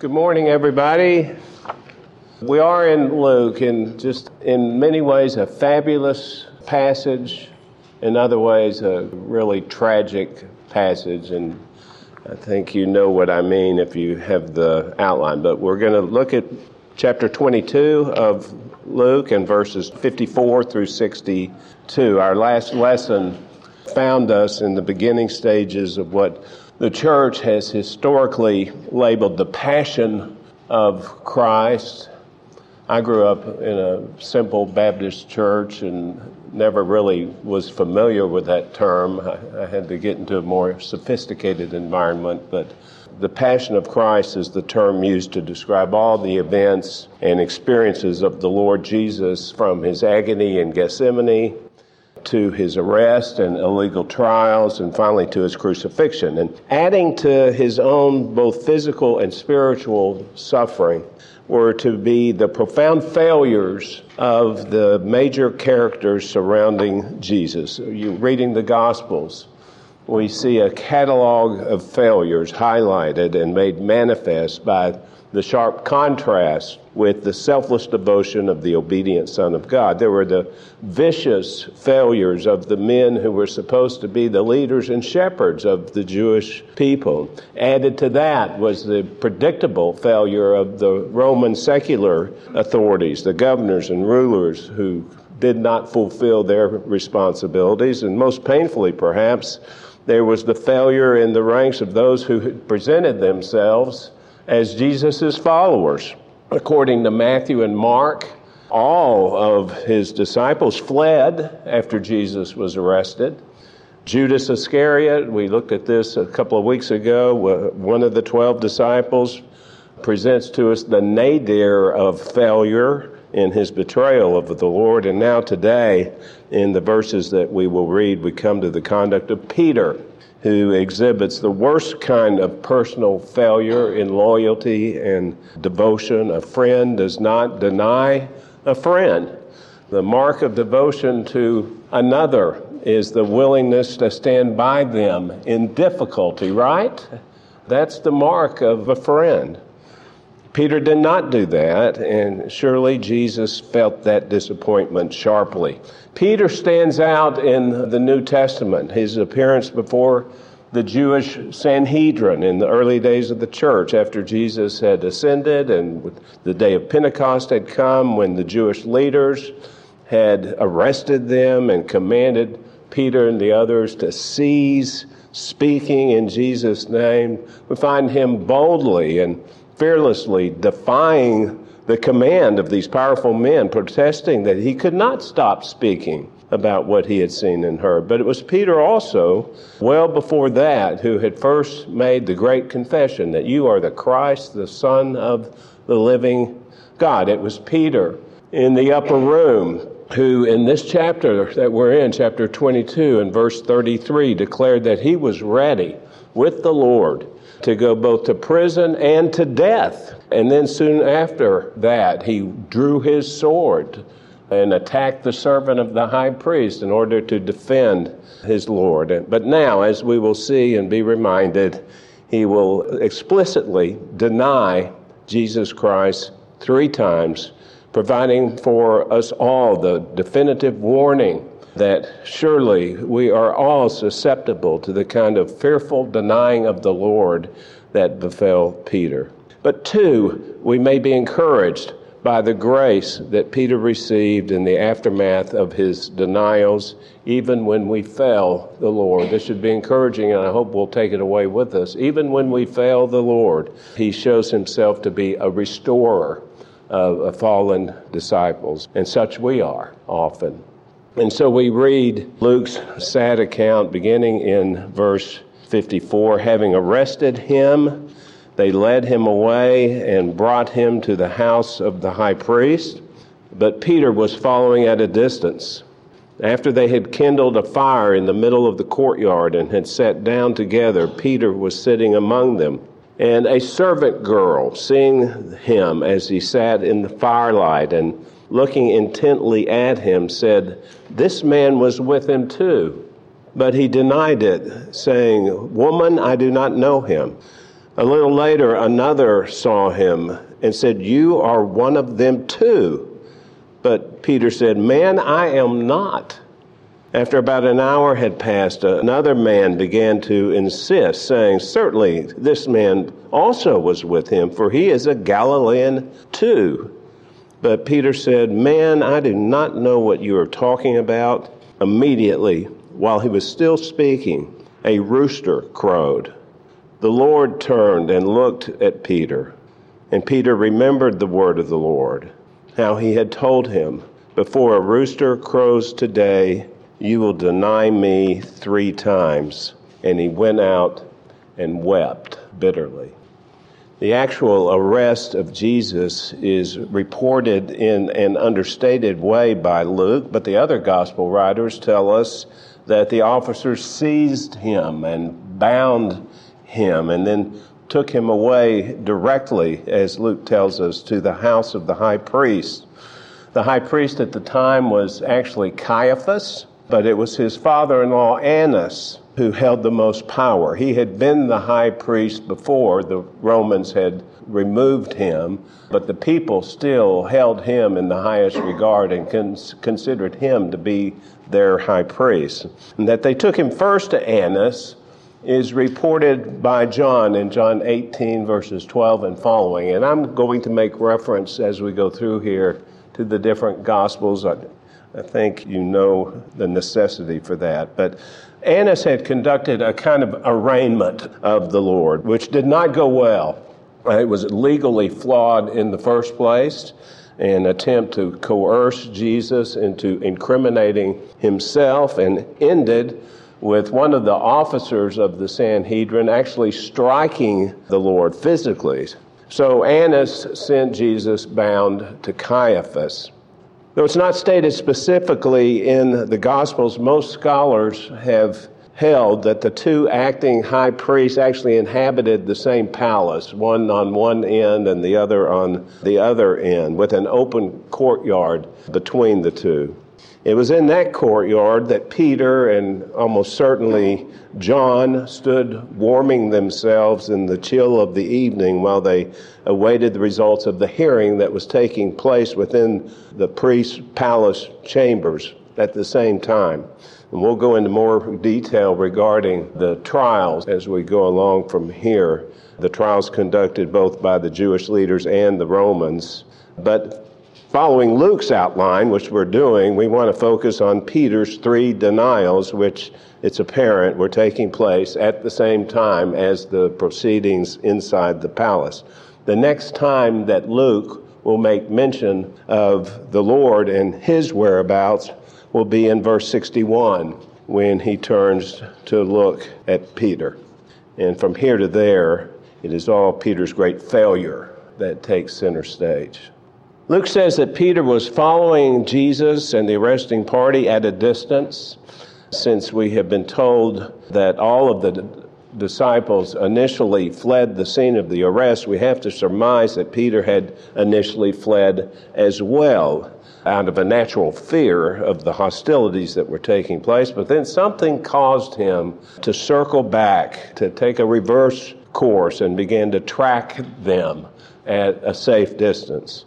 Good morning, everybody. We are in Luke, and just in many ways a fabulous passage, in other ways a really tragic passage, and I think you know what I mean if you have the outline. But we're going to look at chapter 22 of Luke and verses 54 through 62. Our last lesson found us in the beginning stages of what the church has historically labeled the passion of Christ. I grew up in a simple Baptist church and never really was familiar with that term. I had to get into a more sophisticated environment, but the Passion of Christ is the term used to describe all the events and experiences of the Lord Jesus, from his agony in Gethsemane to his arrest and illegal trials, and finally to his crucifixion. And adding to his own both physical and spiritual suffering were to be the profound failures of the major characters surrounding Jesus. You reading the Gospels, we see a catalog of failures highlighted and made manifest by the sharp contrast with the selfless devotion of the obedient Son of God. There were the vicious failures of the men who were supposed to be the leaders and shepherds of the Jewish people. Added to that was the predictable failure of the Roman secular authorities, the governors and rulers who did not fulfill their responsibilities. And most painfully, perhaps, there was the failure in the ranks of those who had presented themselves as Jesus' followers. According to Matthew and Mark, all of his disciples fled after Jesus was arrested. Judas Iscariot, we looked at this a couple of weeks ago, one of the 12 disciples, presents to us the nadir of failure in his betrayal of the Lord. And now today, in the verses that we will read, we come to the conduct of Peter, who exhibits the worst kind of personal failure in loyalty and devotion. A friend does not deny a friend. The mark of devotion to another is the willingness to stand by them in difficulty, right? That's the mark of a friend. Peter did not do that, and surely Jesus felt that disappointment sharply. Peter stands out in the New Testament. His appearance before the Jewish Sanhedrin in the early days of the church, after Jesus had ascended and the day of Pentecost had come, when the Jewish leaders had arrested them and commanded Peter and the others to cease speaking in Jesus' name. We find him boldly and fearlessly defying the command of these powerful men, protesting that he could not stop speaking about what he had seen and heard. But it was Peter also, well before that, who had first made the great confession that you are the Christ, the Son of the living God. It was Peter in the upper room who, in this chapter that we're in, chapter 22 and verse 33, declared that he was ready with the Lord to go both to prison and to death. And then soon after that, he drew his sword and attacked the servant of the high priest in order to defend his Lord. But now, as we will see and be reminded, he will explicitly deny Jesus Christ 3 times, providing for us all the definitive warning that surely we are all susceptible to the kind of fearful denying of the Lord that befell Peter. But 2, we may be encouraged by the grace that Peter received in the aftermath of his denials, even when we fail the Lord. This should be encouraging, and I hope we'll take it away with us. Even when we fail the Lord, he shows himself to be a restorer of fallen disciples, and such we are often. And so we read Luke's sad account beginning in verse 54. Having arrested him, they led him away and brought him to the house of the high priest. But Peter was following at a distance. After they had kindled a fire in the middle of the courtyard and had sat down together, Peter was sitting among them. And a servant girl, seeing him as he sat in the firelight and looking intently at him, said, "This man was with him too." But he denied it, saying, "Woman, I do not know him." A little later, another saw him and said, "You are one of them too." But Peter said, "Man, I am not." After about an hour had passed, another man began to insist, saying, "Certainly this man also was with him, for he is a Galilean too." But Peter said, "Man, I do not know what you are talking about." Immediately, while he was still speaking, a rooster crowed. The Lord turned and looked at Peter, and Peter remembered the word of the Lord, how he had told him, "Before a rooster crows today, you will deny me 3 times." And he went out and wept bitterly. The actual arrest of Jesus is reported in an understated way by Luke, but the other gospel writers tell us that the officers seized him and bound him and then took him away directly, as Luke tells us, to the house of the high priest. The high priest at the time was actually Caiaphas, but it was his father-in-law Annas who held the most power. He had been the high priest before the Romans had removed him, but the people still held him in the highest regard and considered him to be their high priest. And that they took him first to Annas is reported by John in John 18, verses 12 and following. And I'm going to make reference as we go through here to the different Gospels. I think you know the necessity for that. But Annas had conducted a kind of arraignment of the Lord, which did not go well. It was legally flawed in the first place, an attempt to coerce Jesus into incriminating himself, and ended with one of the officers of the Sanhedrin actually striking the Lord physically. So Annas sent Jesus bound to Caiaphas. Though it's not stated specifically in the Gospels, most scholars have held that the 2 acting high priests actually inhabited the same palace, one on one end and the other on the other end, with an open courtyard between the 2. It was in that courtyard that Peter and almost certainly John stood warming themselves in the chill of the evening while they awaited the results of the hearing that was taking place within the priest's palace chambers at the same time. And we'll go into more detail regarding the trials as we go along from here. The trials conducted both by the Jewish leaders and the Romans. But following Luke's outline, which we're doing, we want to focus on Peter's 3 denials, which it's apparent were taking place at the same time as the proceedings inside the palace. The next time that Luke will make mention of the Lord and his whereabouts will be in verse 61, when he turns to look at Peter. And from here to there, it is all Peter's great failure that takes center stage. Luke says that Peter was following Jesus and the arresting party at a distance. Since we have been told that all of the disciples initially fled the scene of the arrest, we have to surmise that Peter had initially fled as well out of a natural fear of the hostilities that were taking place. But then something caused him to circle back, to take a reverse course and begin to track them at a safe distance.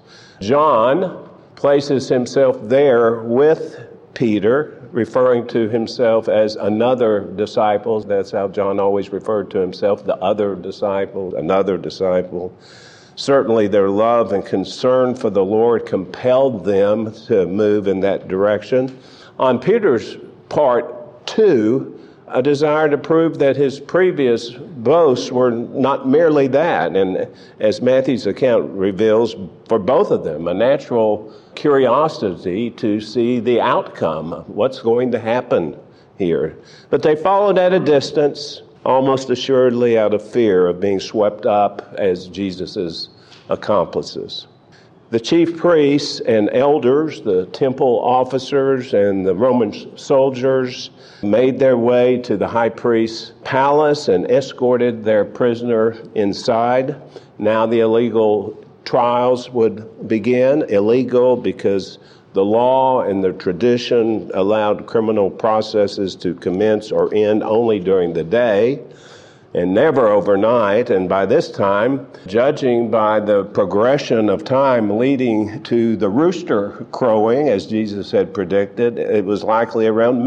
John places himself there with Peter, referring to himself as another disciple. That's how John always referred to himself, the other disciple, another disciple. Certainly their love and concern for the Lord compelled them to move in that direction. On Peter's part, too, a desire to prove that his previous boasts were not merely that. And as Matthew's account reveals, for both of them, a natural curiosity to see the outcome, what's going to happen here. But they followed at a distance, almost assuredly out of fear of being swept up as Jesus' accomplices. The chief priests and elders, the temple officers, and the Roman soldiers made their way to the high priest's palace and escorted their prisoner inside. Now the illegal trials would begin. Illegal because the law and the tradition allowed criminal processes to commence or end only during the day. and never overnight. And by this time, judging by the progression of time leading to the rooster crowing, as Jesus had predicted, it was likely around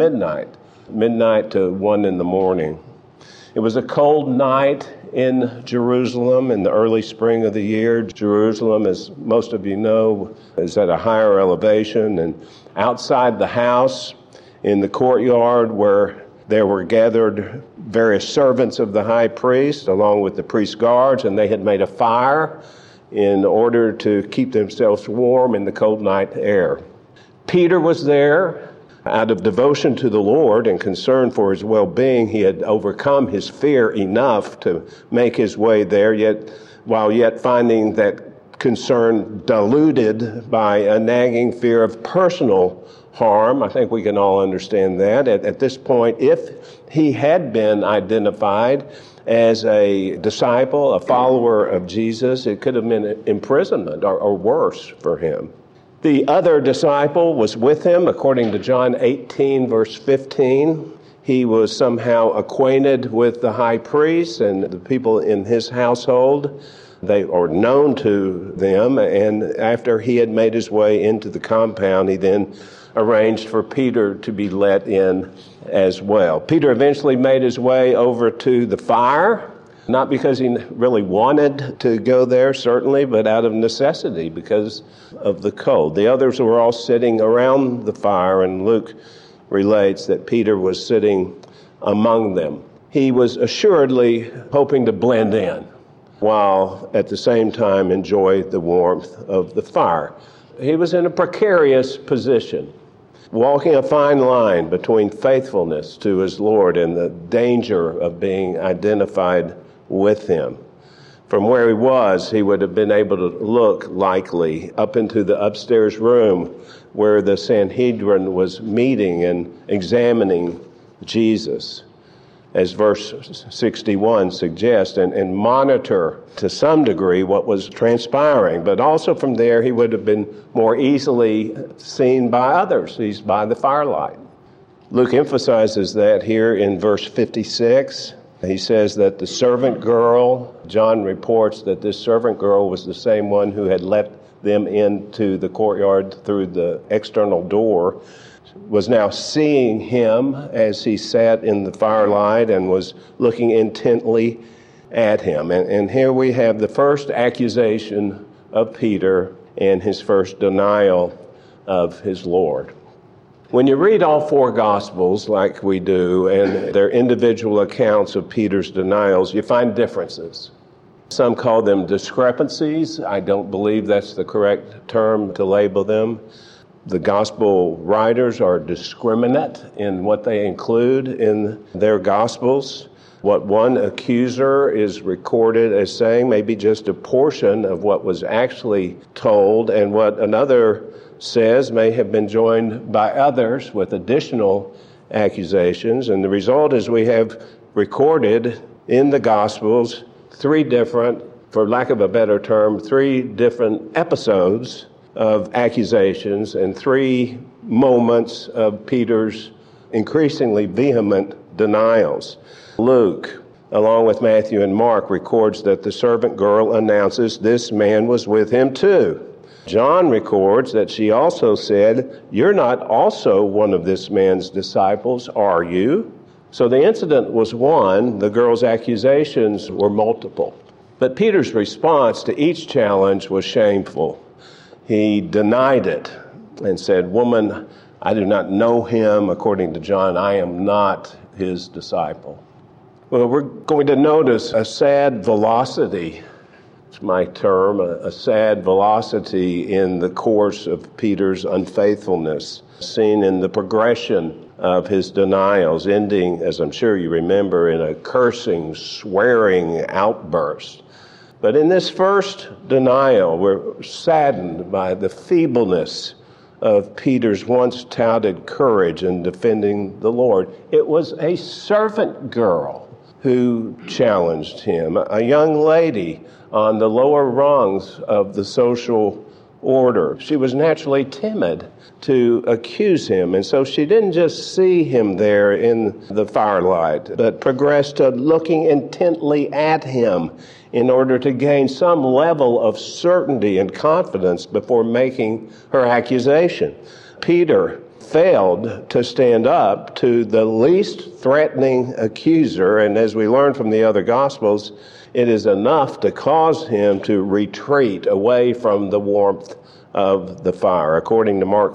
midnight to 1 in the morning. It was a cold night in Jerusalem in the early spring of the year. Jerusalem, as most of you know, is at a higher elevation, and outside the house in the courtyard where there were gathered various servants of the high priest along with the priest guards, and they had made a fire in order to keep themselves warm in the cold night air. Peter was there. Out of devotion to the Lord and concern for his well-being, he had overcome his fear enough to make his way there, while finding that concern diluted by a nagging fear of personal harm. I think we can all understand that. At this point, if he had been identified as a disciple, a follower of Jesus, it could have been imprisonment or worse for him. The other disciple was with him, according to John 18, verse 15. He was somehow acquainted with the high priest and the people in his household. They are known to them, and after he had made his way into the compound, he then arranged for Peter to be let in as well. Peter eventually made his way over to the fire, not because he really wanted to go there, certainly, but out of necessity because of the cold. The others were all sitting around the fire, and Luke relates that Peter was sitting among them. He was assuredly hoping to blend in, while at the same time enjoy the warmth of the fire. He was in a precarious position, walking a fine line between faithfulness to his Lord and the danger of being identified with him. From where he was, he would have been able to look likely up into the upstairs room where the Sanhedrin was meeting and examining Jesus, as verse 61 suggests, and monitor to some degree what was transpiring. But also from there, he would have been more easily seen by others. He's by the firelight. Luke emphasizes that here in verse 56. He says that the servant girl, John reports that this servant girl was the same one who had let them into the courtyard through the external door, was now seeing him as he sat in the firelight and was looking intently at him. And here we have the first accusation of Peter and his first denial of his Lord. When you read all four Gospels like we do and their individual accounts of Peter's denials, you find differences. Some call them discrepancies. I don't believe that's the correct term to label them. The Gospel writers are discriminate in what they include in their Gospels. What one accuser is recorded as saying may be just a portion of what was actually told, and what another says may have been joined by others with additional accusations. And the result is we have recorded in the Gospels three different episodes of accusations and three moments of Peter's increasingly vehement denials. Luke, along with Matthew and Mark, records that the servant girl announces this man was with him too. John records that she also said, "You're not also one of this man's disciples, are you?" So the incident was one, the girl's accusations were multiple. But Peter's response to each challenge was shameful. He denied it and said, "Woman, I do not know him. According to John, I am not his disciple." Well, we're going to notice a sad velocity. It's my term, a sad velocity in the course of Peter's unfaithfulness, seen in the progression of his denials, ending, as I'm sure you remember, in a cursing, swearing outburst. But in this first denial, we're saddened by the feebleness of Peter's once touted courage in defending the Lord. It was a servant girl who challenged him, a young lady on the lower rungs of the social order. She was naturally timid to accuse him, and so she didn't just see him there in the firelight, but progressed to looking intently at him in order to gain some level of certainty and confidence before making her accusation. Peter failed to stand up to the least threatening accuser, and as we learn from the other Gospels, it is enough to cause him to retreat away from the warmth of the fire. According to Mark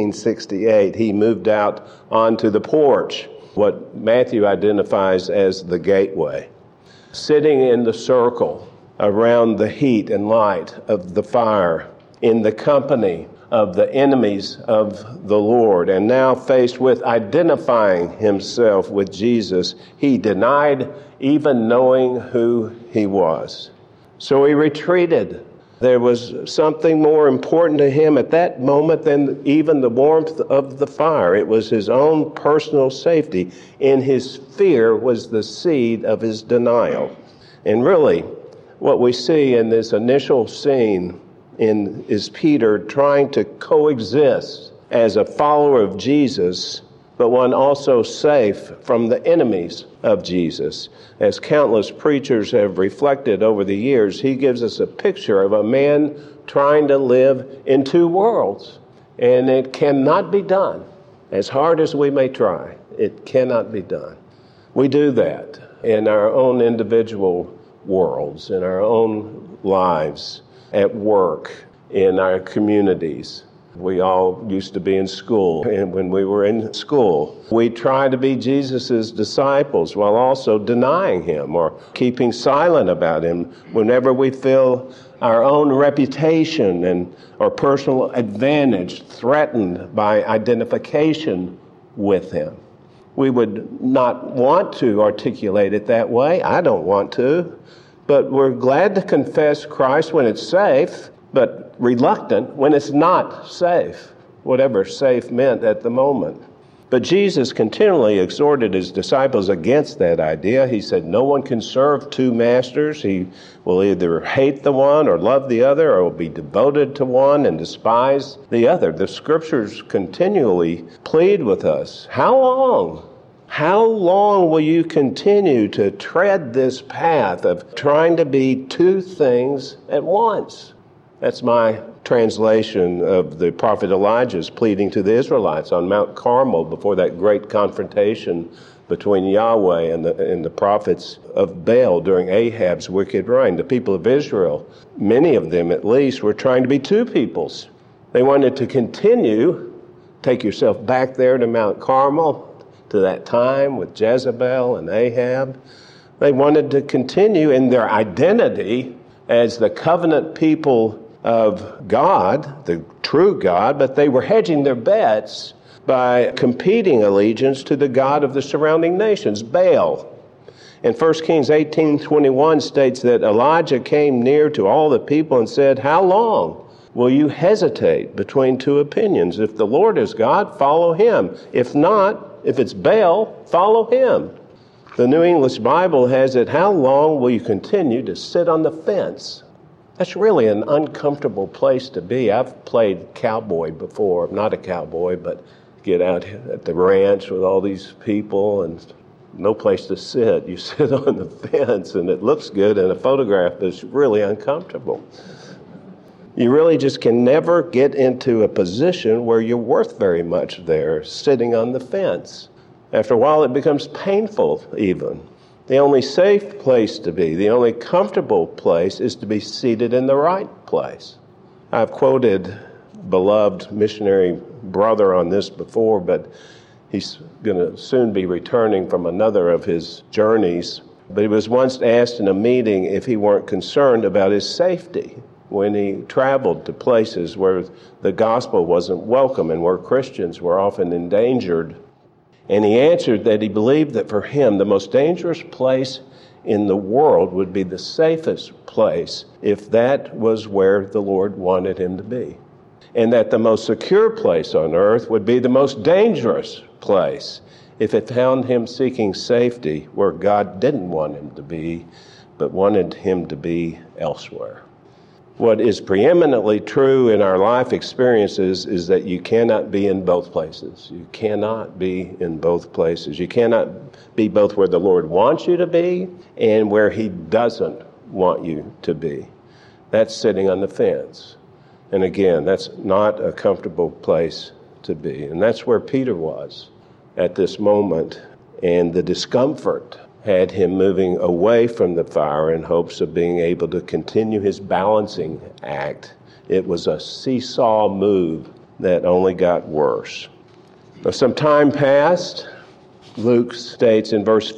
14:68, he moved out onto the porch, what Matthew identifies as the gateway. Sitting in the circle around the heat and light of the fire, in the company of the enemies of the Lord, and now faced with identifying himself with Jesus, he denied even knowing who he was. So he retreated. There was something more important to him at that moment than even the warmth of the fire. It was his own personal safety. In his fear was the seed of his denial. And really, what we see in this initial scene is Peter trying to coexist as a follower of Jesus, but one also safe from the enemies of Jesus. As countless preachers have reflected over the years, he gives us a picture of a man trying to live in two worlds. And it cannot be done. As hard as we may try, it cannot be done. We do that in our own individual worlds, in our own lives, at work, in our communities. We all used to be in school, and when we were in school, we try to be Jesus' disciples while also denying him or keeping silent about him whenever we feel our own reputation or personal advantage threatened by identification with him. We would not want to articulate it that way. I don't want to. But we're glad to confess Christ when it's safe, but reluctant when it's not safe, whatever safe meant at the moment. But Jesus continually exhorted his disciples against that idea. He said, no one can serve two masters. He will either hate the one or love the other, or will be devoted to one and despise the other. The scriptures continually plead with us. How long? How long will you continue to tread this path of trying to be two things at once? That's my translation of the prophet Elijah's pleading to the Israelites on Mount Carmel before that great confrontation between Yahweh and the prophets of Baal during Ahab's wicked reign. The people of Israel, many of them at least, were trying to be two peoples. They wanted to continue, take yourself back there to Mount Carmel, to that time with Jezebel and Ahab. They wanted to continue in their identity as the covenant people of God, the true God, but they were hedging their bets by competing allegiance to the God of the surrounding nations, Baal. And 1 Kings 18:21 states that Elijah came near to all the people and said, how long will you hesitate between two opinions? If the Lord is God, follow him. If not, if it's Baal, follow him. The New English Bible has it, how long will you continue to sit on the fence? That's really an uncomfortable place to be. I've played cowboy before. I'm not a cowboy, but get out at the ranch with all these people and no place to sit. You sit on the fence and it looks good in a photograph, but it's really uncomfortable. You really just can never get into a position where you're worth very much there, sitting on the fence. After a while, it becomes painful even. The only safe place to be, the only comfortable place is to be seated in the right place. I've quoted beloved missionary brother on this before, but he's going to soon be returning from another of his journeys. But he was once asked in a meeting if he weren't concerned about his safety when he traveled to places where the gospel wasn't welcome and where Christians were often endangered. And he answered that he believed that for him, the most dangerous place in the world would be the safest place if that was where the Lord wanted him to be. And that the most secure place on earth would be the most dangerous place if it found him seeking safety where God didn't want him to be, but wanted him to be elsewhere. What is preeminently true in our life experiences is that you cannot be in both places. You cannot be in both places. You cannot be both where the Lord wants you to be and where He doesn't want you to be. That's sitting on the fence. And again, that's not a comfortable place to be. And that's where Peter was at this moment. And the discomfort had him moving away from the fire in hopes of being able to continue his balancing act. It was a seesaw move that only got worse. Now, some time passed. Luke states in verse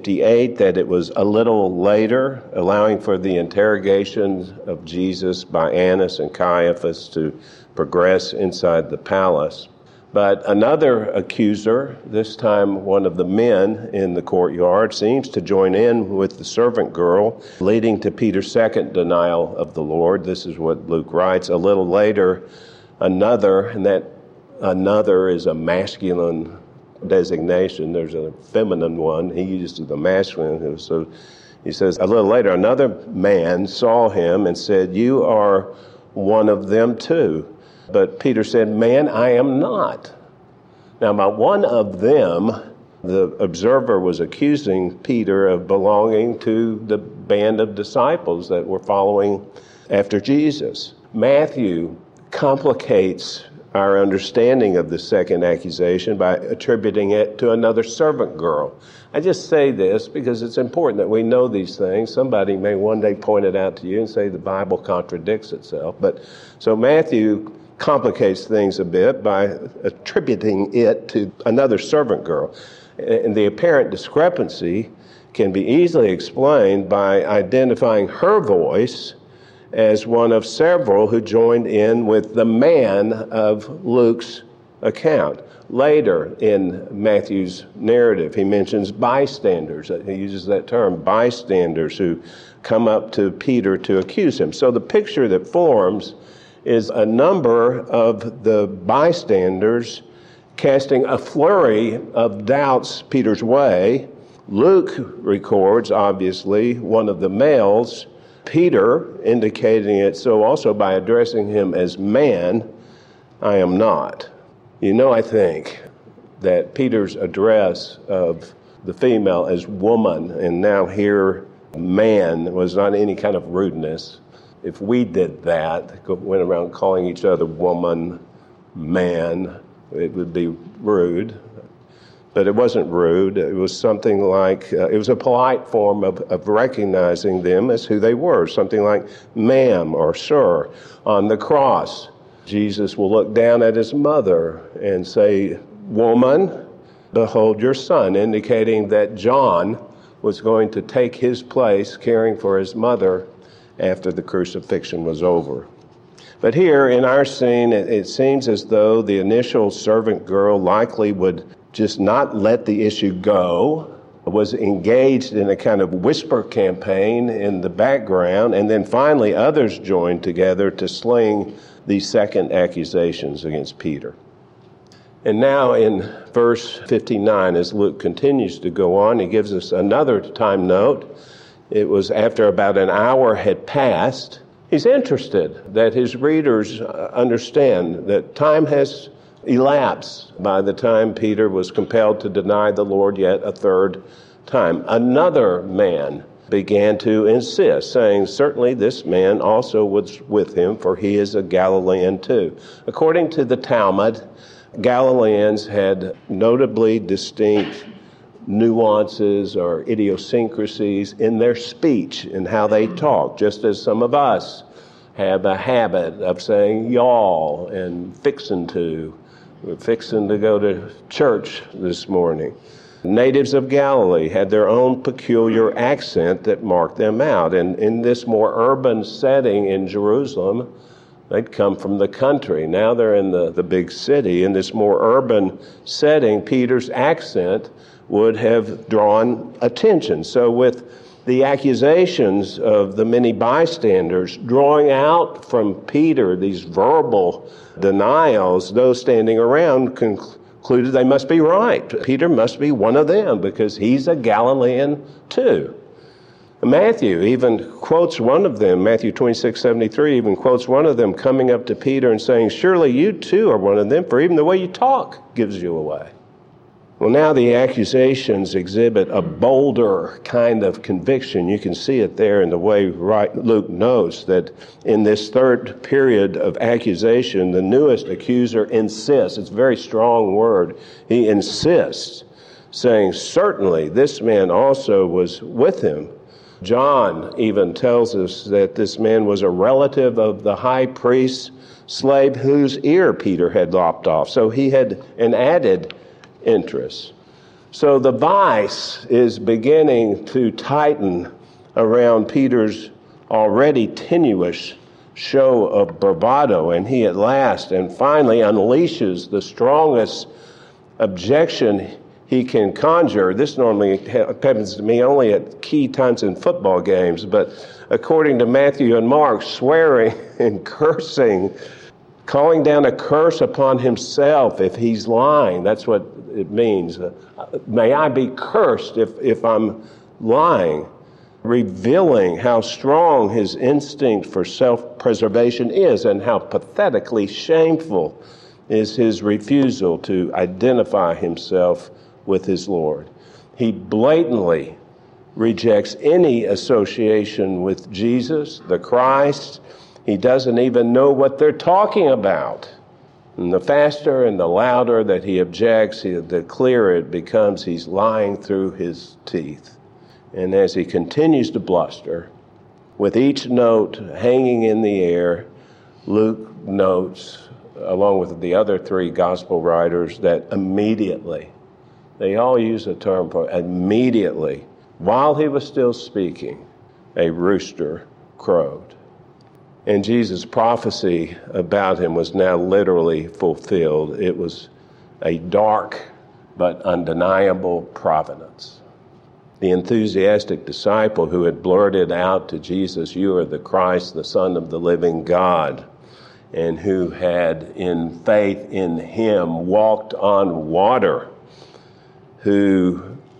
58 that it was a little later, allowing for the interrogation of Jesus by Annas and Caiaphas to progress inside the palace. But another accuser, this time one of the men in the courtyard, seems to join in with the servant girl, leading to Peter's second denial of the Lord. This is what Luke writes. A little later, another, and that another is a masculine designation. There's a feminine one. He uses the masculine. So he says, a little later, another man saw him and said, "You are one of them too." But Peter said, "Man, I am not." Now, by one of them, the observer was accusing Peter of belonging to the band of disciples that were following after Jesus. Matthew complicates our understanding of the second accusation by attributing it to another servant girl. I just say this because it's important that we know these things. Somebody may one day point it out to you and say the Bible contradicts itself. But so Matthew complicates things a bit by attributing it to another servant girl. And the apparent discrepancy can be easily explained by identifying her voice as one of several who joined in with the man of Luke's account. Later in Matthew's narrative, he mentions bystanders. He uses that term, bystanders, who come up to Peter to accuse him. So the picture that forms is a number of the bystanders casting a flurry of doubts Peter's way. Luke records, obviously, one of the males, Peter, indicating it so also by addressing him as man, "I am not." You know, I think that Peter's address of the female as woman and now here man was not any kind of rudeness. If we did that, went around calling each other woman, man, it would be rude. But it wasn't rude. It was something like, it was a polite form of recognizing them as who they were. Something like ma'am or sir. On the cross, Jesus will look down at his mother and say, "Woman, behold your son," indicating that John was going to take his place caring for his mother after the crucifixion was over. But here in our scene, it seems as though the initial servant girl likely would just not let the issue go, was engaged in a kind of whisper campaign in the background, and then finally others joined together to sling these second accusations against Peter. And now in verse 59, as Luke continues to go on, he gives us another time note. It was after about an hour had passed. He's interested that his readers understand that time has elapsed by the time Peter was compelled to deny the Lord yet a third time. Another man began to insist, saying, "Certainly this man also was with him, for he is a Galilean too." According to the Talmud, Galileans had notably distinct nuances or idiosyncrasies in their speech and how they talk, just as some of us have a habit of saying y'all and fixin' to. We're fixing to go to church this morning. Natives of Galilee had their own peculiar accent that marked them out. And in this more urban setting in Jerusalem, they'd come from the country. Now they're in the big city. In this more urban setting, Peter's accent would have drawn attention. So with the accusations of the many bystanders drawing out from Peter these verbal denials, those standing around concluded they must be right. Peter must be one of them because he's a Galilean too. Matthew even quotes one of them, Matthew 26:73, even quotes one of them coming up to Peter and saying, "Surely you too are one of them, for even the way you talk gives you away." Well, now the accusations exhibit a bolder kind of conviction. You can see it there in the way Luke notes that in this third period of accusation, the newest accuser insists. It's a very strong word. He insists, saying, "Certainly this man also was with him." John even tells us that this man was a relative of the high priest's slave whose ear Peter had lopped off. So he had an added interest. So the vice is beginning to tighten around Peter's already tenuous show of bravado, and he at last and finally unleashes the strongest objection he can conjure. This normally happens to me only at key times in football games, but according to Matthew and Mark, swearing and cursing, calling down a curse upon himself if he's lying. That's what it means. May I be cursed if I'm lying. Revealing how strong his instinct for self-preservation is and how pathetically shameful is his refusal to identify himself with his Lord. He blatantly rejects any association with Jesus, the Christ. He doesn't even know what they're talking about. And the faster and the louder that he objects, the clearer it becomes he's lying through his teeth. And as he continues to bluster, with each note hanging in the air, Luke notes, along with the other three gospel writers, that immediately, they all use a term for immediately, while he was still speaking, a rooster crowed. And Jesus' prophecy about him was now literally fulfilled. It was a dark but undeniable providence. The enthusiastic disciple who had blurted out to Jesus, "You are the Christ, the Son of the living God," and who had, in faith in him, walked on water, who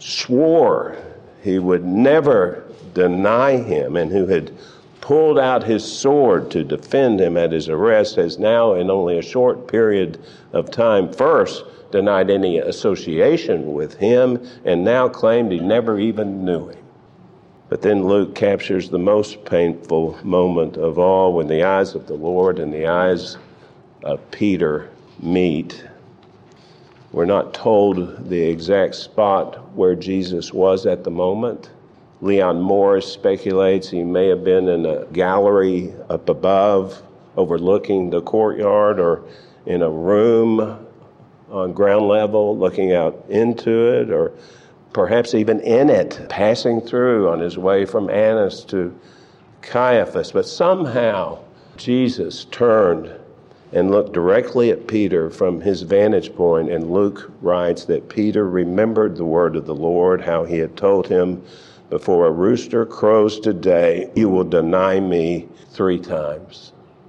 swore he would never deny him, and who had pulled out his sword to defend him at his arrest, has now, in only a short period of time, first denied any association with him, and now claimed he never even knew him. But then Luke captures the most painful moment of all, when the eyes of the Lord and the eyes of Peter meet. We're not told the exact spot where Jesus was at the moment. Leon Morris speculates he may have been in a gallery up above overlooking the courtyard, or in a room on ground level looking out into it, or perhaps even in it, passing through on his way from Annas to Caiaphas. But somehow Jesus turned and looked directly at Peter from his vantage point, and Luke writes that Peter remembered the word of the Lord, how he had told him, "Before a rooster crows today, you will deny me 3 times."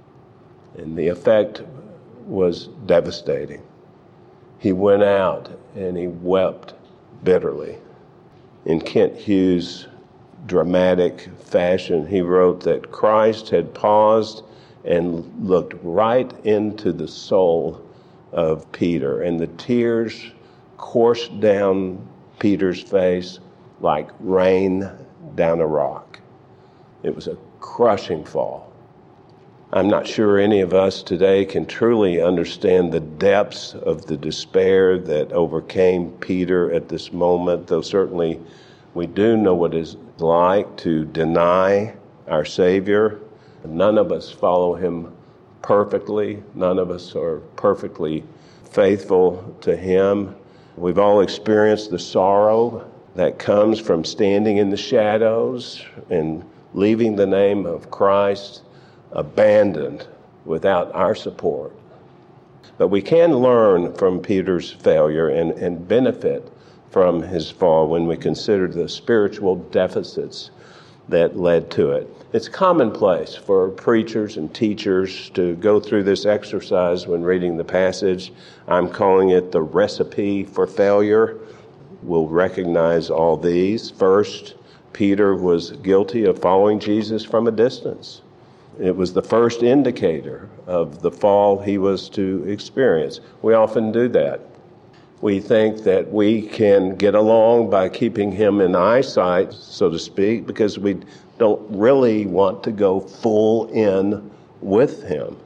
And the effect was devastating. He went out and he wept bitterly. In Kent Hughes' dramatic fashion, he wrote that Christ had paused and looked right into the soul of Peter, and the tears coursed down Peter's face like rain down a rock. It was a crushing fall. I'm not sure any of us today can truly understand the depths of the despair that overcame Peter at this moment, though certainly we do know what it's like to deny our Savior. None of us follow him perfectly. None of us are perfectly faithful to him. We've all experienced the sorrow that comes from standing in the shadows and leaving the name of Christ abandoned without our support. But we can learn from Peter's failure and benefit from his fall when we consider the spiritual deficits that led to it. It's commonplace for preachers and teachers to go through this exercise when reading the passage. I'm calling it the recipe for failure. We'll recognize all these. First, Peter was guilty of following Jesus from a distance. It was the first indicator of the fall he was to experience. We often do that. We think that we can get along by keeping him in eyesight, so to speak, because we don't really want to go full in with him.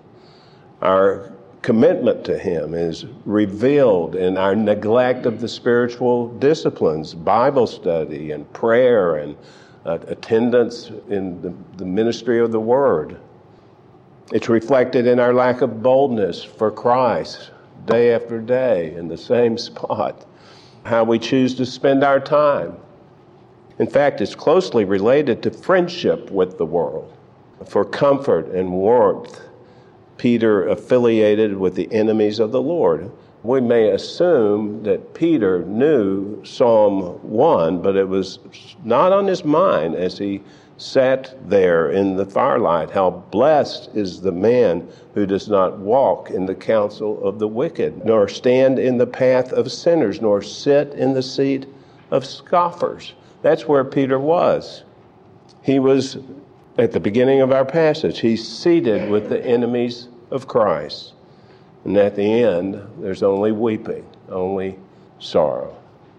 Our commitment to him is revealed in our neglect of the spiritual disciplines, Bible study and prayer and attendance in the ministry of the Word. It's reflected in our lack of boldness for Christ day after day in the same spot, how we choose to spend our time. In fact, it's closely related to friendship with the world. For comfort and warmth, Peter affiliated with the enemies of the Lord. We may assume that Peter knew Psalm 1, but it was not on his mind as he sat there in the firelight. How blessed is the man who does not walk in the counsel of the wicked, nor stand in the path of sinners, nor sit in the seat of scoffers. That's where Peter was. He was, at the beginning of our passage, he's seated with the enemies of Christ. And at the end, there's only weeping, only sorrow.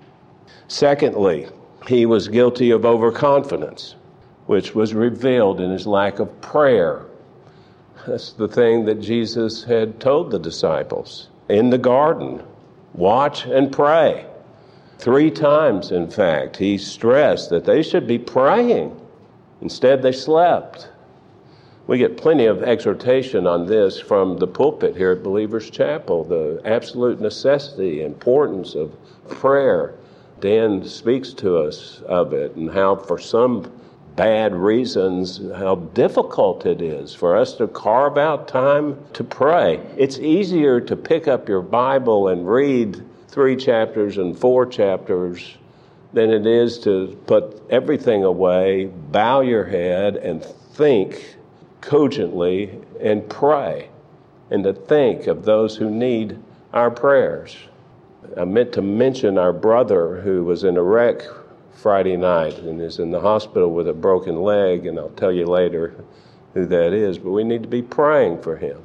Secondly, he was guilty of overconfidence, which was revealed in his lack of prayer. That's the thing that Jesus had told the disciples in the garden. Watch and pray. 3 times, in fact, he stressed that they should be praying. Instead, they slept. We get plenty of exhortation on this from the pulpit here at Believers Chapel, the absolute necessity, importance of prayer. Dan speaks to us of it and how for some bad reasons, how difficult it is for us to carve out time to pray. It's easier to pick up your Bible and read 3 chapters and 4 chapters than it is to put everything away, bow your head, and think cogently and pray, and to think of those who need our prayers. I meant to mention our brother who was in a wreck Friday night and is in the hospital with a broken leg, and I'll tell you later who that is, but we need to be praying for him.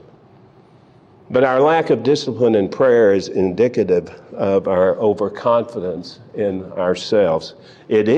But our lack of discipline in prayer is indicative of our overconfidence in ourselves. It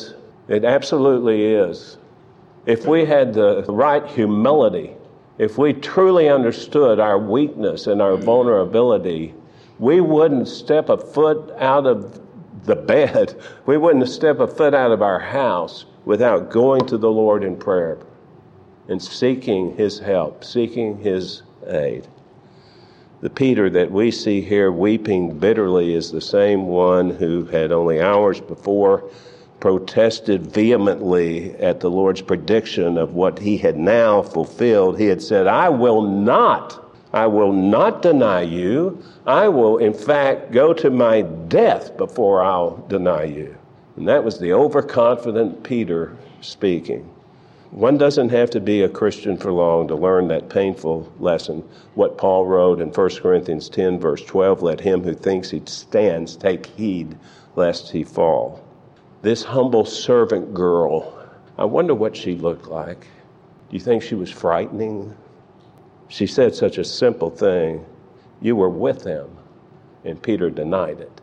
absolutely is. If we had the right humility, if we truly understood our weakness and our vulnerability, we wouldn't step a foot out of the bed. We wouldn't step a foot out of our house without going to the Lord in prayer and seeking his help, seeking his aid. The Peter that we see here weeping bitterly is the same one who had only hours before protested vehemently at the Lord's prediction of what he had now fulfilled. He had said, I will not deny you. I will, in fact, go to my death before I'll deny you. And that was the overconfident Peter speaking. One doesn't have to be a Christian for long to learn that painful lesson. What Paul wrote in 1 Corinthians 10, verse 12, let him who thinks he stands take heed lest he fall. This humble servant girl, I wonder what she looked like. Do you think she was frightening? She said such a simple thing. You were with them. And Peter denied it.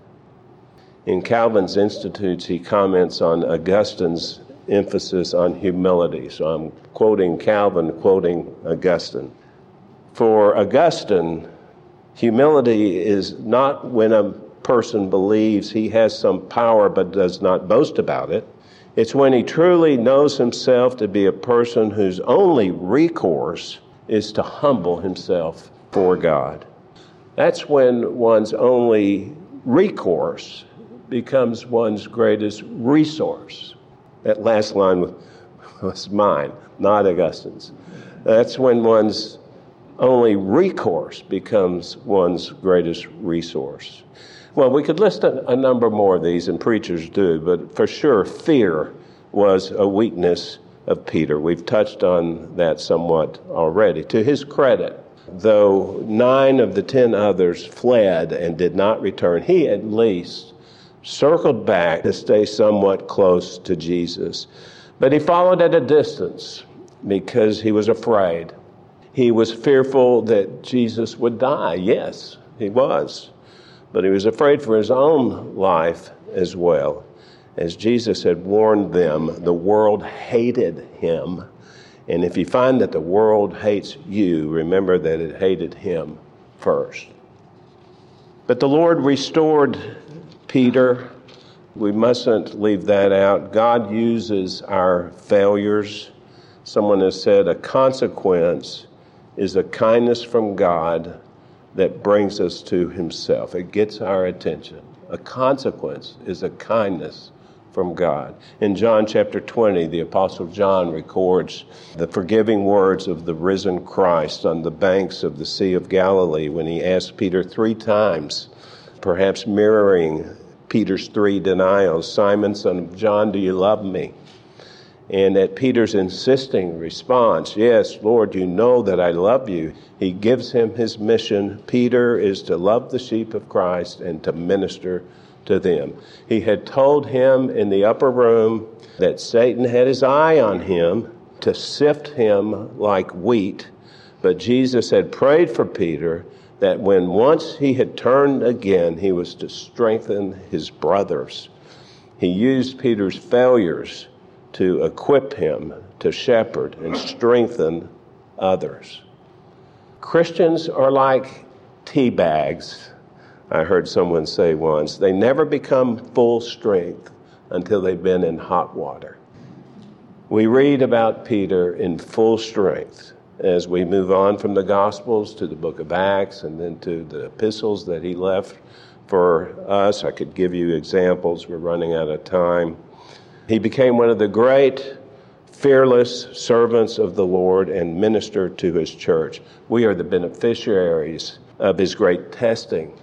In Calvin's Institutes, he comments on Augustine's emphasis on humility. So I'm quoting Calvin, quoting Augustine. For Augustine, humility is not when a person believes he has some power but does not boast about it. It's when he truly knows himself to be a person whose only recourse is to humble himself for God. That's when one's only recourse becomes one's greatest resource. That last line was mine, not Augustine's. That's when one's only recourse becomes one's greatest resource. Well, we could list a number more of these, and preachers do, but for sure, fear was a weakness of Peter. We've touched on that somewhat already. To his credit, though 9 of the 10 others fled and did not return, he at least circled back to stay somewhat close to Jesus. But he followed at a distance because he was afraid. He was fearful that Jesus would die. Yes, he was. But he was afraid for his own life as well. As Jesus had warned them, the world hated him. And if you find that the world hates you, remember that it hated him first. But the Lord restored Peter. We mustn't leave that out. God uses our failures. Someone has said a consequence is a kindness from God that brings us to himself. It gets our attention. A consequence is a kindness from God. In John chapter 20, the Apostle John records the forgiving words of the risen Christ on the banks of the Sea of Galilee when he asked Peter 3 times, perhaps mirroring Peter's 3 denials, "Simon, son of John, do you love me?" And at Peter's insisting response, "Yes, Lord, you know that I love you," he gives him his mission. Peter is to love the sheep of Christ and to minister to them. He had told him in the upper room that Satan had his eye on him to sift him like wheat, but Jesus had prayed for Peter that when once he had turned again, he was to strengthen his brothers. He used Peter's failures to equip him to shepherd and strengthen others. Christians are like tea bags, I heard someone say once. They never become full strength until they've been in hot water. We read about Peter in full strength as we move on from the Gospels to the book of Acts and then to the epistles that he left for us. I could give you examples. We're running out of time. He became one of the great, fearless servants of the Lord and ministered to his church. We are the beneficiaries of his great testing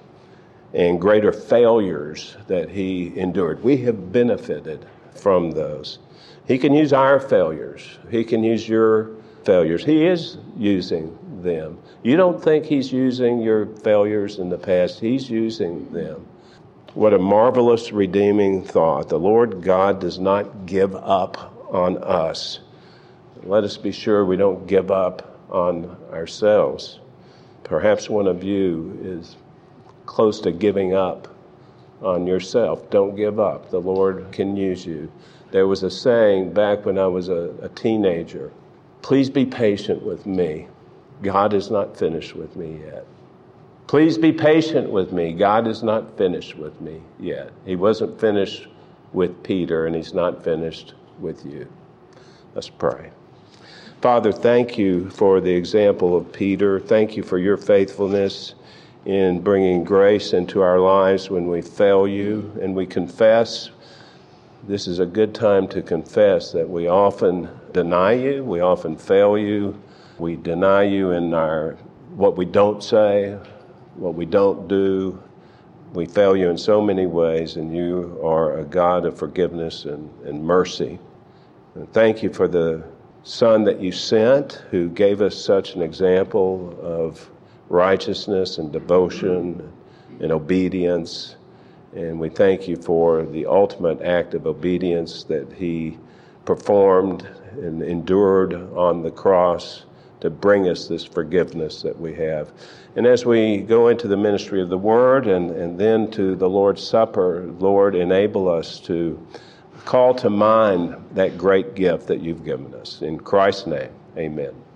and greater failures that he endured. We have benefited from those. He can use our failures. He can use your failures. He is using them. You don't think he's using your failures in the past. He's using them. What a marvelous redeeming thought. The Lord God does not give up on us. Let us be sure we don't give up on ourselves. Perhaps one of you is close to giving up on yourself. Don't give up. The Lord can use you. There was a saying back when I was a teenager, "Please be patient with me. God is not finished with me yet." Please be patient with me. God is not finished with me yet. He wasn't finished with Peter, and he's not finished with you. Let's pray. Father, thank you for the example of Peter. Thank you for your faithfulness in bringing grace into our lives when we fail you and we confess. This is a good time to confess that we often deny you, we often fail you, we deny you in what we don't say, what we don't do. We fail you in so many ways, and you are a God of forgiveness and mercy. And thank you for the Son that you sent, who gave us such an example of righteousness and devotion and obedience. And we thank you for the ultimate act of obedience that he performed and endured on the cross to bring us this forgiveness that we have. And as we go into the ministry of the Word and then to the Lord's Supper, Lord, enable us to call to mind that great gift that you've given us. In Christ's name, amen.